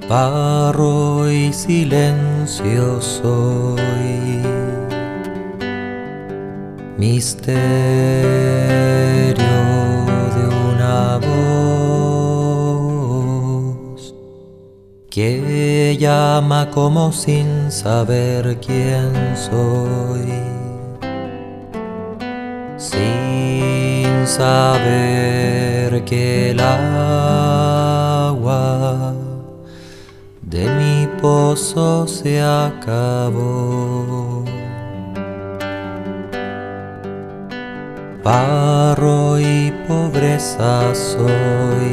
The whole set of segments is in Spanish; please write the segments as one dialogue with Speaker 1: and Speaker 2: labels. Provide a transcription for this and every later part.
Speaker 1: Barro y silencio soy, misterio de una voz que llama como sin saber quién soy, sin saber que el agua de mi pozo se acabó. Barro y pobreza soy,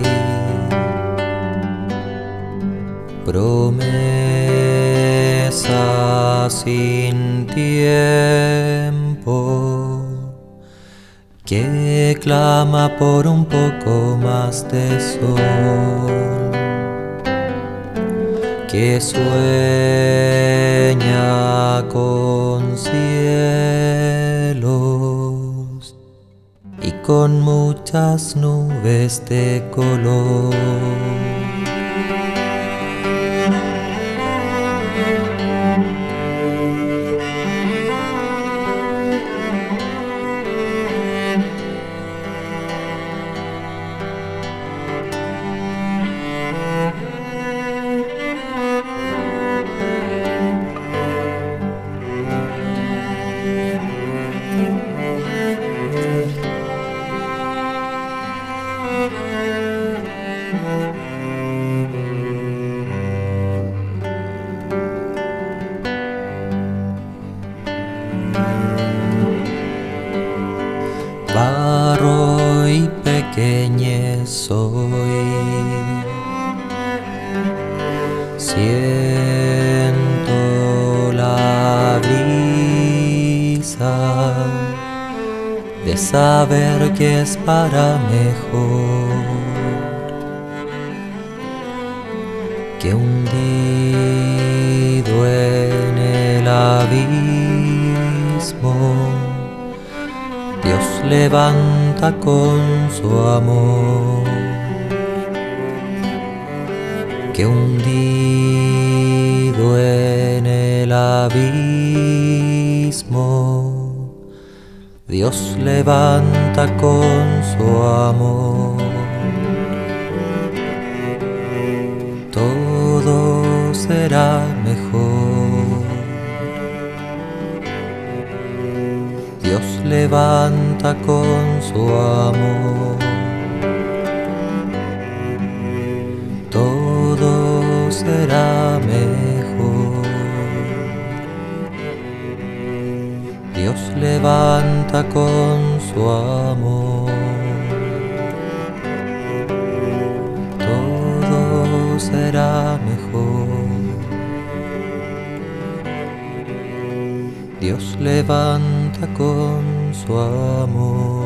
Speaker 1: promesa sin tiempo que clama por un poco más de sol, que sueña con cielos y con muchas nubes de color. Barro y pequeñez soy, siento la brisa de saber que es para mejor, que hundido en el abismo Dios levanta con su amor, que hundido en el abismo Dios levanta con su amor. Todo será mejor. Dios levanta con su amor. Todo será mejor. Dios levanta con su amor. Todo será mejor. Dios levanta con su amor.